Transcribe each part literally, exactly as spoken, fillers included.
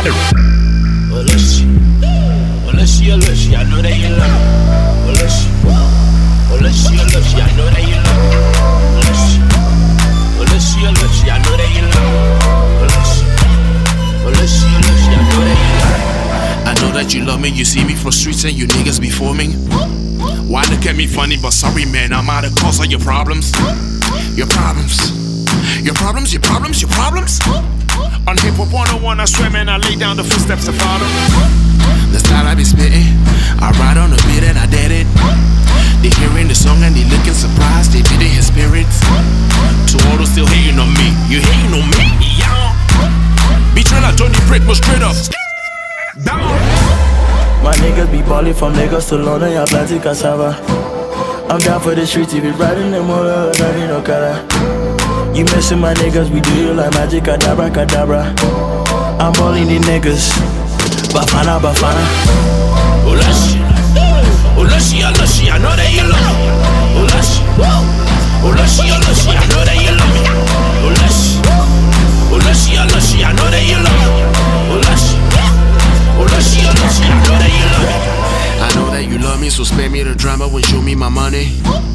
Well, let's see. Well, let's see, let's see. I know that you love me. Well, let's see. Well, let's see, let's see. I know that you love me. Well, let's see. Well, let's see, let's see. I know that you love me. Well, let's see. Well, let's see, let's see. I know that you love me. I know that you love me. You see me from streets and you niggas be forming. Why look at me funny? But sorry, man, I'm out of cause of your problems. Your problems. Your problems, your problems, your problems. On Hip Hop one oh one, I swear, man, I lay down the footsteps to follow. The style I be spitting, I ride on the beat and I did it. They hearing the song and they looking surprised, they did it in spirits. To all those still hating on me, you hating on me, yeah. Betrayal like Tony Prick, was straight up. Down. My niggas be ballin' from Lagos to London, y'all plenty cassava. I'm down for the streets, if you riding them all, driving no cara. You messin' my niggas, we do you like magic, cadabra, cadabra. I'm ballin' these niggas, Bafana, Bafana. Oh, let's see. Oh, let's see, let's see, I know that you love me. Oh, let's see. Oh, let's see, let's see, I know that you love me. Oh, let's see. Oh, let's see, let's see, I know that you love me. Oh, let's see. Oh, let's see, let's see, I know that you love me. I know that you love me, so spare me the drama when show me my money.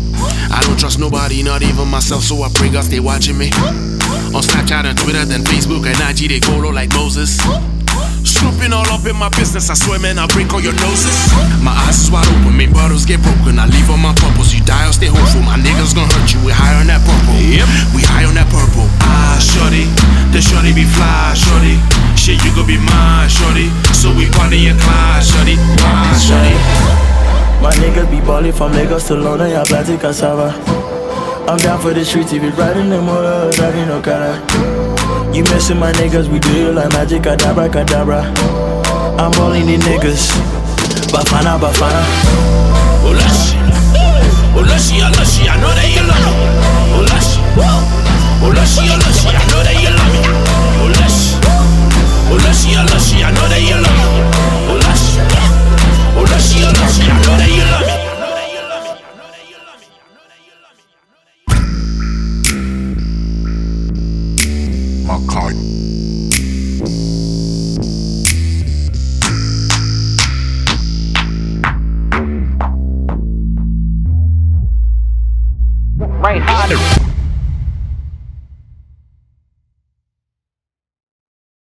I don't trust nobody, not even myself, so I pray God stay watching me. On Snapchat and Twitter, then Facebook and I G, they go low like Moses. Snooping all up in my business, I swear, man, I'll break all your noses. My eyes is wide open, make bottles get broken. I leave on my purpose, you die or stay hopeful. My niggas gon' hurt you, we high on that purple. Yep, we high on that purple. Ah, shorty, the shorty be fly, shorty. Shit, you gon' be mine, shorty. So we party and climb, shorty. Ah, shorty. My niggas be ballin' from Lagos to London, y'all plenty cassava. I'm down for the streets, if you riding them all, driving no cara. You messin' my niggas, we do you like magic, cadabra, cadabra. I'm ballin' these niggas, Bafana, Bafana. Oh, let's see. Oh, let's see, let's see, I know that you love me. Oh, let's see. Oh, let's see, let's see, I know that you love me. Oh, let's see. Oh, let's see, let's see, I know that you love me. Oh, let's see. Oh, let's see, let's see, I know that you love me. Makai. Right harder.